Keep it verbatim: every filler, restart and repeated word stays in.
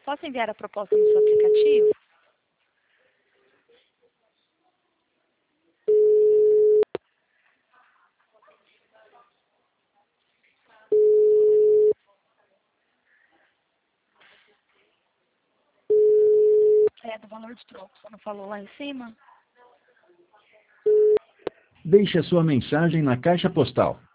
Posso enviar a proposta no seu aplicativo? É, do valor de troco, você não falou lá em cima? Deixe a sua mensagem na caixa postal